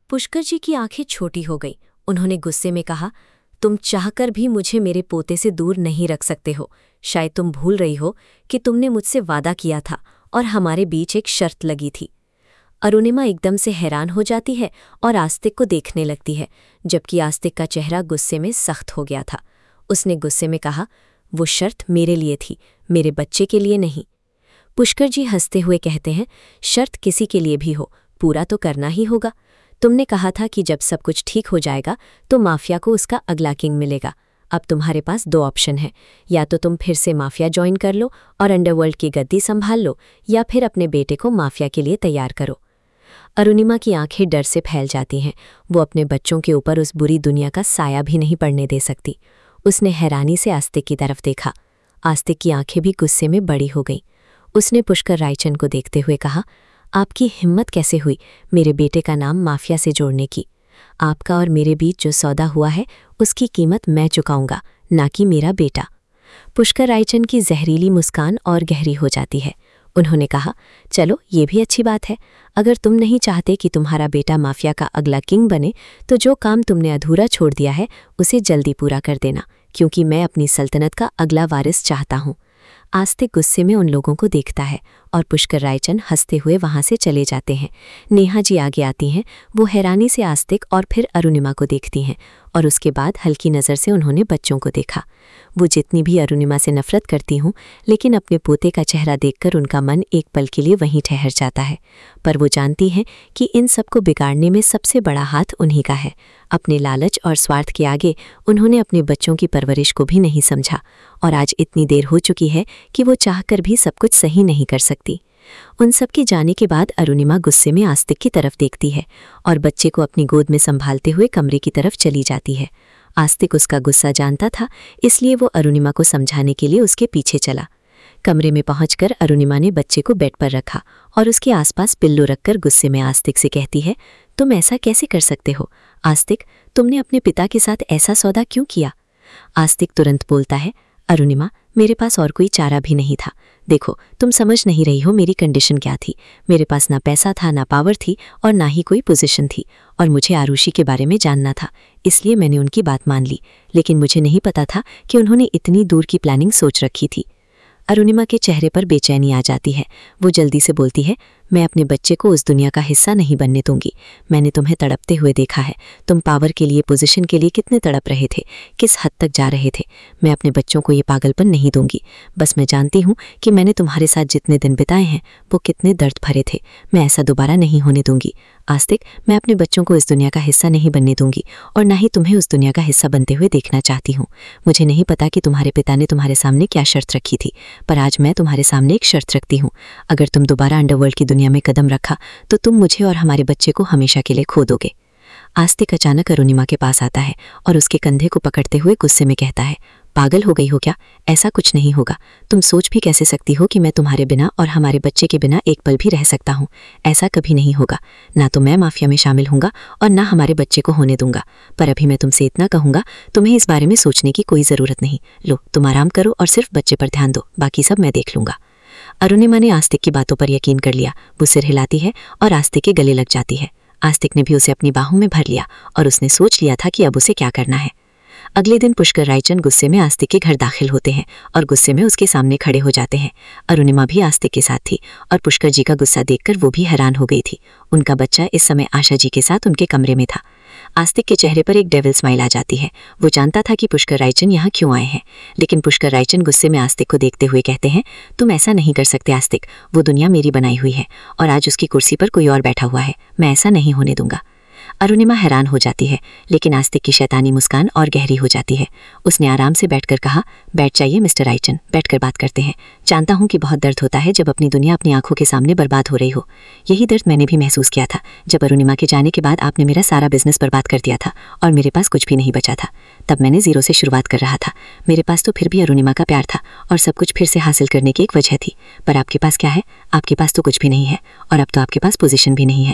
पुष्कर जी की आंखें छोटी हो गईं। उन्होंने गुस्से में कहा, तुम चाहकर भी मुझे मेरे पोते से दूर नहीं रख सकते हो। शायद तुम भूल रही हो कि तुमने मुझसे वादा किया था और हमारे बीच एक शर्त लगी थी। अरुणिमा एकदम से हैरान हो जाती है और आस्तिक को देखने लगती है, जबकि आस्तिक का चेहरा गुस्से में सख्त हो गया था। उसने गुस्से में कहा, वो शर्त मेरे लिए थी, मेरे बच्चे के लिए नहीं। पुष्कर जी हंसते हुए कहते हैं, शर्त किसी के लिए भी हो, पूरा तो करना ही होगा। तुमने कहा था कि जब सब कुछ ठीक हो जाएगा तो माफिया को उसका अगला किंग मिलेगा। अब तुम्हारे पास दो ऑप्शन है, या तो तुम फिर से माफिया ज्वाइन कर लो और अंडरवर्ल्ड की गद्दी संभाल लो, या फिर अपने बेटे को माफिया के लिए तैयार करो। अरुणिमा की आंखें डर से फैल जाती हैं। वो अपने बच्चों के ऊपर उस बुरी दुनिया का साया भी नहीं पड़ने दे सकती। उसने हैरानी से आस्तिक की तरफ देखा। आस्तिक की आंखें भी गुस्से में बड़ी हो गईं। उसने पुष्कर रायचंद को देखते हुए कहा, आपकी हिम्मत कैसे हुई मेरे बेटे का नाम माफिया से जोड़ने की? आपका और मेरे बीच जो सौदा हुआ है उसकी कीमत मैं चुकाऊंगा, ना कि मेरा बेटा। पुष्कर रायचंद की जहरीली मुस्कान और गहरी हो जाती है। उन्होंने कहा, चलो ये भी अच्छी बात है। अगर तुम नहीं चाहते कि तुम्हारा बेटा माफिया का अगला किंग बने तो जो काम तुमने अधूरा छोड़ दिया है उसे जल्दी पूरा कर देना, क्योंकि मैं अपनी सल्तनत का अगला वारिस चाहता हूँ। आस्तिक गुस्से में उन लोगों को देखता है और पुष्कर रायचंद हंसते हुए वहां से चले जाते हैं। नेहा जी आगे आती हैं। वो हैरानी से आस्तिक और फिर अरुणिमा को देखती हैं और उसके बाद हल्की नज़र से उन्होंने बच्चों को देखा। वो जितनी भी अरुणिमा से नफरत करती हूँ, लेकिन अपने पोते का चेहरा देखकर उनका मन एक पल के लिए वहीं ठहर जाता है। पर वो जानती हैं कि इन सबको बिगाड़ने में सबसे बड़ा हाथ उन्हीं का है। अपने लालच और स्वार्थ के आगे उन्होंने अपने बच्चों की परवरिश को भी नहीं समझा, और आज इतनी देर हो चुकी है कि वो चाहकर भी सब कुछ सही नहीं कर सकती। उन सब के जाने के बाद अरुणिमा गुस्से में आस्तिक की तरफ देखती है और बच्चे को अपनी गोद में संभालते हुए कमरे की तरफ चली जाती है। आस्तिक उसका गुस्सा जानता था, इसलिए वो अरुणिमा को समझाने के लिए उसके पीछे चला। कमरे में पहुंचकर अरुणिमा ने बच्चे को बेड पर रखा और उसके आसपास पिल्लो रखकर गुस्से में आस्तिक से कहती है, तुम ऐसा कैसे कर सकते हो? आस्तिक, तुमने अपने पिता के साथ ऐसा सौदा क्यों किया? आस्तिक तुरंत बोलता है, अरुणिमा, मेरे पास और कोई चारा भी नहीं था। देखो, तुम समझ नहीं रही हो मेरी कंडीशन क्या थी। मेरे पास ना पैसा था, ना पावर थी और ना ही कोई पोजीशन थी, और मुझे आरुषि के बारे में जानना था, इसलिए मैंने उनकी बात मान ली। लेकिन मुझे नहीं पता था कि उन्होंने इतनी दूर की प्लानिंग सोच रखी थी। अरुणिमा के चेहरे पर बेचैनी आ जाती है। वो जल्दी से बोलती है, मैं अपने बच्चे को उस दुनिया का हिस्सा नहीं बनने दूंगी। मैंने तुम्हें तड़पते हुए देखा है। तुम पावर के लिए, पोजीशन के लिए कितने तड़प रहे थे, किस हद तक जा रहे थे। मैं अपने बच्चों को ये पागलपन नहीं दूंगी। बस मैं जानती हूँ कि मैंने तुम्हारे साथ जितने दिन बिताए हैं वो कितने दर्द भरे थे। मैं ऐसा दोबारा नहीं होने दूंगी। आस्तिक, मैं अपने बच्चों को इस दुनिया का हिस्सा नहीं बनने दूंगी और ना ही तुम्हें उस दुनिया का हिस्सा बनते हुए देखना चाहती हूँ। मुझे नहीं पता कि तुम्हारे पिता ने तुम्हारे सामने क्या शर्त रखी थी, पर आज मैं तुम्हारे सामने एक शर्त रखती हूँ। अगर तुम दोबारा अंडरवर्ल्ड की दुनिया में कदम रखा तो तुम मुझे और हमारे बच्चे को हमेशा के लिए खो दोगे। आस्तिक अचानक अरुणिमा के पास आता है और उसके कंधे को पकड़ते हुए गुस्से में कहता है, पागल हो गई हो क्या? ऐसा कुछ नहीं होगा। तुम सोच भी कैसे सकती हो कि मैं तुम्हारे बिना और हमारे बच्चे के बिना एक पल भी रह सकता हूँ? ऐसा कभी नहीं होगा। ना तो मैं माफिया में शामिल होऊंगा और ना हमारे बच्चे को होने दूंगा। पर अभी मैं तुमसे इतना कहूंगा, तुम्हें इस बारे में सोचने की कोई ज़रूरत नहीं। लो, तुम आराम करो और सिर्फ बच्चे पर ध्यान दो, बाकी सब मैं देख लूंगा। अरुणिमा ने आस्तिक की बातों पर यकीन कर लिया। वो सिर हिलाती है और आस्तिक के गले लग जाती है। आस्तिक ने भी उसे अपनी बाहों में भर लिया और उसने सोच लिया था कि अब उसे क्या करना है। अगले दिन पुष्कर रायचंद गुस्से में आस्तिक के घर दाखिल होते हैं और गुस्से में उसके सामने खड़े हो जाते हैं। अरुणिमा भी आस्तिक के साथ थी और पुष्कर जी का गुस्सा देखकर वो भी हैरान हो गई थी। उनका बच्चा इस समय आशा जी के साथ उनके कमरे में था। आस्तिक के चेहरे पर एक डेविल स्माइल आ जाती है। वो जानता था कि पुष्कर रायचंद यहाँ क्यों आए हैं, लेकिन पुष्कर रायचंद गुस्से में आस्तिक को देखते हुए कहते हैं, तुम ऐसा नहीं कर सकते आस्तिक। वो दुनिया मेरी बनाई हुई है और आज उसकी कुर्सी पर कोई और बैठा हुआ है। मैं ऐसा नहीं होने दूंगा। अरुणिमा हैरान हो जाती है, लेकिन आस्तिक की शैतानी मुस्कान और गहरी हो जाती है। उसने आराम से बैठकर कहा, बैठ जाइए मिस्टर रायचंद, बैठकर बात करते हैं। जानता हूँ कि बहुत दर्द होता है जब अपनी दुनिया अपनी आंखों के सामने बर्बाद हो रही हो। यही दर्द मैंने भी महसूस किया था जब अरुणिमा के जाने के बाद आपने मेरा सारा बिजनेस बर्बाद कर दिया था और मेरे पास कुछ भी नहीं बचा था। तब मैंने जीरो से शुरुआत कर रहा था। मेरे पास तो फिर भी अरुणिमा का प्यार था और सब कुछ फिर से हासिल करने की एक वजह थी। पर आपके पास क्या है? आपके पास तो कुछ भी नहीं है और अब तो आपके पास पोजीशन भी नहीं है।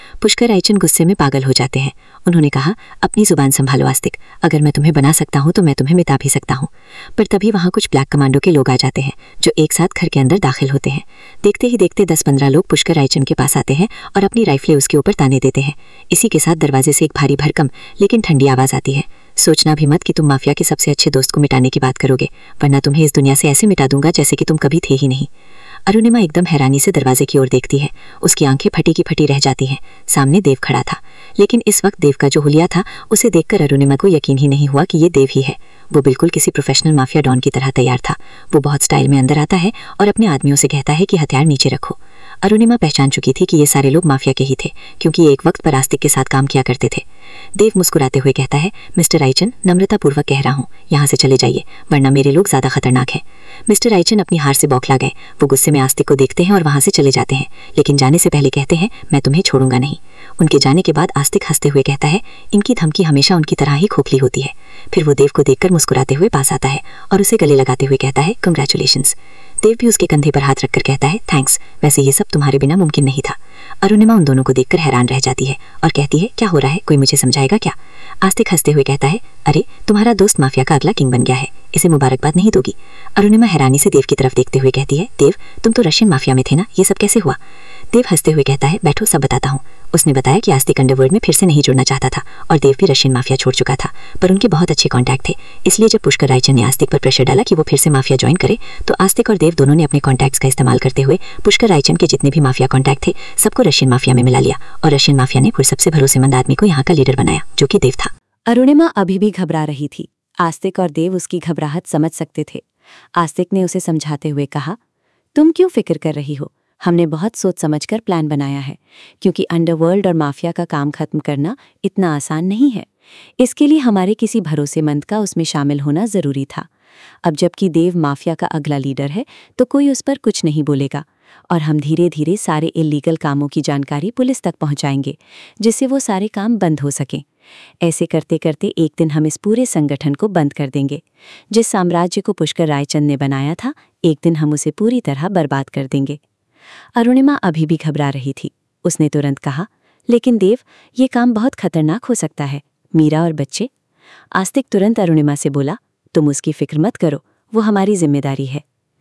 पुष्कर रायचंद गुस्से में पागल हो जाते हैं। उन्होंने कहा, अपनी जुबान संभालो आस्तिक, अगर मैं तुम्हें बना सकता हूँ तो मैं तुम्हें मिटा भी सकता हूँ। पर तभी वहाँ कुछ ब्लैक कमांडो के लोग आ जाते हैं जो एक साथ घर के अंदर दाखिल होते हैं। देखते ही देखते 10-15 लोग पुष्कर रायचंद के पास आते हैं और अपनी राइफलें उसके ऊपर ताने देते हैं। इसी के साथ दरवाजे से एक भारी भरकम लेकिन ठंडी आवाज़ आती है, सोचना भी मत कि तुम माफिया के सबसे अच्छे दोस्त को मिटाने की बात करोगे, वरना तुम्हें इस दुनिया से ऐसे मिटा दूंगा जैसे कि तुम कभी थे ही नहीं। अरुणिमा एकदम हैरानी से दरवाजे की ओर देखती है। उसकी आंखें फटी की फटी रह जाती हैं। सामने देव खड़ा था, लेकिन इस वक्त देव का जो हुलिया था उसे देखकर अरुणिमा को यकीन ही नहीं हुआ कि ये देव ही है। वो बिल्कुल किसी प्रोफेशनल माफिया डॉन की तरह तैयार था। वो बहुत स्टाइल में अंदर आता है और अपने आदमियों से कहता है कि हथियार नीचे रखो। अरुणिमा पहचान चुकी थी कि ये सारे लोग माफिया के ही थे, क्योंकि ये एक वक्त पर आस्तिक के साथ काम किया करते थे। देव मुस्कुराते हुए कहता है, मिस्टर रायचंद, नम्रतापूर्वक कह रहा हूँ, यहाँ से चले जाइए, वरना मेरे लोग ज्यादा खतरनाक हैं। मिस्टर रायचंद अपनी हार से बौखला गए। वो गुस्से में आस्तिक को देखते हैं और वहां से चले जाते हैं, लेकिन जाने से पहले कहते हैं, मैं तुम्हें छोड़ूंगा नहीं। उनके जाने के बाद आस्तिक हंसते हुए कहता है, इनकी धमकी हमेशा उनकी तरह ही खोखली होती है। फिर वो देव को देखकर मुस्कुराते हुए पास आता है और उसे गले लगाते हुए कहता है, कंग्रेचुलेशंस। देव भी उसके कंधे पर हाथ रखकर कहता है, थैंक्स, वैसे ये सब तुम्हारे बिना मुमकिन नहीं था। अरुणिमा उन दोनों को देखकर हैरान रह जाती है और कहती है, क्या हो रहा है, कोई मुझे समझाएगा क्या? आस्तिक हंसते हुए कहता है, अरे तुम्हारा दोस्त माफिया का अगला किंग बन गया है, इसे मुबारकबाद नहीं दोगी? अरुणिमा हैरानी से देव की तरफ देखते हुए कहती है, देव, तुम तो रशियन माफिया में थे ना, ये सब कैसे हुआ? देव हंसते हुए कहता है, बैठो, सब बताता हूँ। उसने बताया कि आस्तिक अंडरवर्ल्ड में फिर से नहीं जुड़ना चाहता था और देव भी रशियन माफिया छोड़ चुका था, पर उनके बहुत अच्छे कॉन्टैक्ट थे। इसलिए जब पुष्कर रायचंद ने आस्तिक पर प्रेशर डाला कि वो फिर से माफिया ज्वाइन करे, तो आस्तिक और देव दोनों ने अपने कॉन्टैक्ट्स का इस्तेमाल करते हुए पुष्कर रायचंद के जितने भी माफिया कॉन्टैक्ट थे सबको रशियन माफिया में मिला लिया और रशियन माफिया ने फिर सबसे भरोसेमंद आदमी को यहाँ का लीडर बनाया, जो कि देव था। अरुणिमा अभी भी घबरा रही थी। आस्तिक और देव उसकी घबराहट समझ सकते थे। आस्तिक ने उसे समझाते हुए कहा, तुम क्यों फिक्र कर रही हो? हमने बहुत सोच समझकर प्लान बनाया है, क्योंकि अंडरवर्ल्ड और माफिया का काम खत्म करना इतना आसान नहीं है। इसके लिए हमारे किसी भरोसेमंद का उसमें शामिल होना जरूरी था। अब जबकि देव माफिया का अगला लीडर है, तो कोई उस पर कुछ नहीं बोलेगा और हम धीरे धीरे सारे इल्लीगल कामों की जानकारी पुलिस तक पहुंचाएंगे, जिससे वो सारे काम बंद हो सकें। ऐसे करते करते एक दिन हम इस पूरे संगठन को बंद कर देंगे। जिस साम्राज्य को पुष्कर रायचंद ने बनाया था, एक दिन हम उसे पूरी तरह बर्बाद कर देंगे। अरुणिमा अभी भी घबरा रही थी। उसने तुरंत कहा, लेकिन देव, ये काम बहुत खतरनाक हो सकता है, मीरा और बच्चे। आस्तिक तुरंत अरुणिमा से बोला, तुम उसकी फिक्र मत करो, वो हमारी जिम्मेदारी है।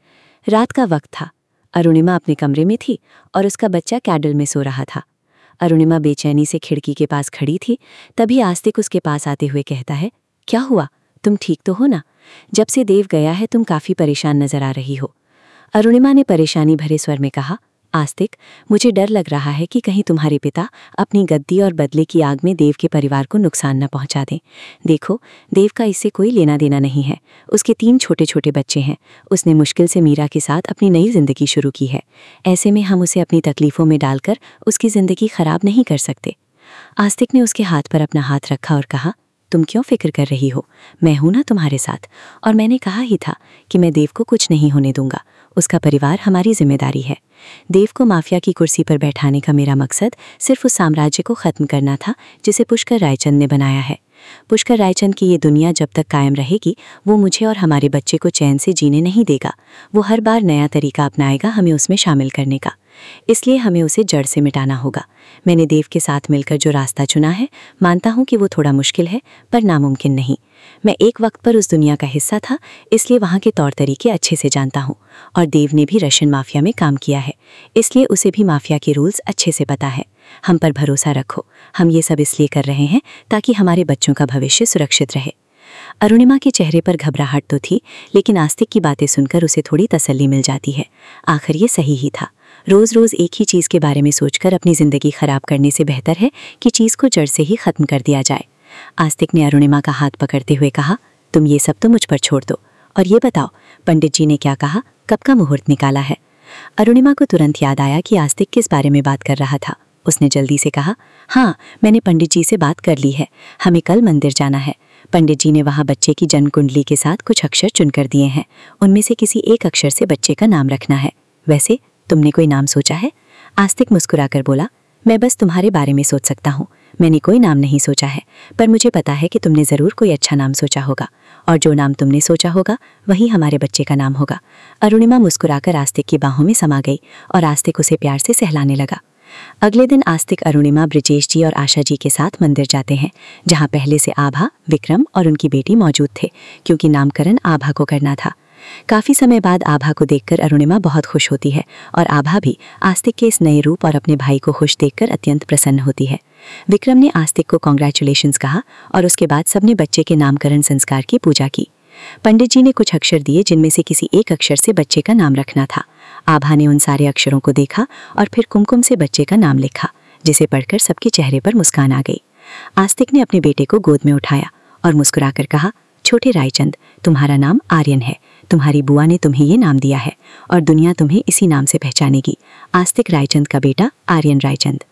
रात का वक्त था। अरुणिमा अपने कमरे में थी और उसका बच्चा कैडल में सो रहा था। अरुणिमा बेचैनी से खिड़की के पास खड़ी थी। तभी आस्तिक उसके पास आते हुए कहता है, क्या हुआ, तुम ठीक तो हो ना? जब से देव गया है तुम काफी परेशान नजर आ रही हो। अरुणिमा ने परेशानी भरे स्वर में कहा, आस्तिक, मुझे डर लग रहा है कि कहीं तुम्हारे पिता अपनी गद्दी और बदले की आग में देव के परिवार को नुकसान न पहुंचा दें। देखो, देव का इससे कोई लेना देना नहीं है। उसके 3 छोटे छोटे बच्चे हैं। उसने मुश्किल से मीरा के साथ अपनी नई जिंदगी शुरू की है। ऐसे में हम उसे अपनी तकलीफों में डालकर उसकी जिंदगी खराब नहीं कर सकते। आस्तिक ने उसके हाथ पर अपना हाथ रखा और कहा, तुम क्यों फिक्र कर रही हो? मैं हूं ना तुम्हारे साथ, और मैंने कहा ही था कि मैं देव को कुछ नहीं होने दूंगा। उसका परिवार हमारी जिम्मेदारी है। देव को माफिया की कुर्सी पर बैठाने का मेरा मकसद सिर्फ उस साम्राज्य को खत्म करना था जिसे पुष्कर रायचंद ने बनाया है। पुष्कर रायचंद की ये दुनिया जब तक कायम रहेगी, वो मुझे और हमारे बच्चे को चैन से जीने नहीं देगा। वो हर बार नया तरीका अपनाएगा हमें उसमें शामिल करने का। इसलिए हमें उसे जड़ से मिटाना होगा। मैंने देव के साथ मिलकर जो रास्ता चुना है, मानता हूँ कि वो थोड़ा मुश्किल है, पर नामुमकिन नहीं। मैं एक वक्त पर उस दुनिया का हिस्सा था, इसलिए वहाँ के तौर तरीके अच्छे से जानता हूँ। और देव ने भी रशियन माफिया में काम किया है, इसलिए उसे भी माफिया के रूल्स अच्छे से पता है। हम पर भरोसा रखो। हम ये सब इसलिए कर रहे हैं ताकि हमारे बच्चों का भविष्य सुरक्षित रहे। अरुणिमा के चेहरे पर घबराहट तो थी, लेकिन आस्तिक की बातें सुनकर उसे थोड़ी तसल्ली मिल जाती है। आखिर ये सही ही था। रोज रोज एक ही चीज़ के बारे में सोचकर अपनी जिंदगी खराब करने से बेहतर है कि चीज़ को जड़ से ही खत्म कर दिया जाए। आस्तिक ने अरुणिमा का हाथ पकड़ते हुए कहा, तुम ये सब तो मुझ पर छोड़ दो, और ये बताओ, पंडित जी ने क्या कहा, कब का मुहूर्त निकाला है? अरुणिमा को तुरंत याद आया कि आस्तिक किस बारे में बात कर रहा था। उसने जल्दी से कहा, हाँ, मैंने पंडित जी से बात कर ली है। हमें कल मंदिर जाना है। पंडित जी ने वहाँ बच्चे की जन्म कुंडली के साथ कुछ अक्षर चुनकर दिए हैं। उनमें से किसी एक अक्षर से बच्चे का नाम रखना है। वैसे तुमने कोई नाम सोचा है? आस्तिक मुस्कुराकर बोला, मैं बस तुम्हारे बारे में सोच सकता हूँ। मैंने कोई नाम नहीं सोचा है, पर मुझे पता है कि तुमने ज़रूर कोई अच्छा नाम सोचा होगा, और जो नाम तुमने सोचा होगा वही हमारे बच्चे का नाम होगा। अरुणिमा मुस्कुराकर आस्तिक की बाहों में समा गई और आस्तिक उसे प्यार से सहलाने लगा। अगले दिन आस्तिक, अरुणिमा, ब्रिजेश जी और आशा जी के साथ मंदिर जाते हैं, जहां पहले से आभा, विक्रम और उनकी बेटी मौजूद थे, क्योंकि नामकरण आभा को करना था। काफी समय बाद आभा को देखकर अरुणिमा बहुत खुश होती है और आभा भी आस्तिक के इस नए रूप और अपने भाई को खुश देखकर अत्यंत प्रसन्न होती है। विक्रम ने आस्तिक को कॉन्ग्रेचुलेशंस कहा और उसके बाद सबने बच्चे के नामकरण संस्कार की पूजा की। पंडित जी ने कुछ अक्षर दिए, जिनमें से किसी एक अक्षर से बच्चे का नाम रखना था। आभा ने उन सारे अक्षरों को देखा और फिर कुमकुम से बच्चे का नाम लिखा, जिसे पढ़कर सबके चेहरे पर मुस्कान आ गई। आस्तिक ने अपने बेटे को गोद में उठाया और मुस्कुराकर कहा, छोटे रायचंद, तुम्हारा नाम आर्यन है। तुम्हारी बुआ ने तुम्हें ये नाम दिया है और दुनिया तुम्हें इसी नाम से पहचानेगी। आस्तिक रायचंद का बेटा, आर्यन रायचंद।